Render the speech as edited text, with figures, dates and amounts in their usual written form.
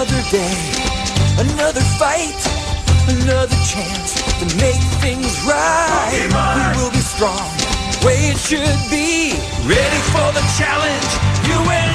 Another day, another fight, another chance to make things right. We will be strong, way it should be. Ready for the challenge, you and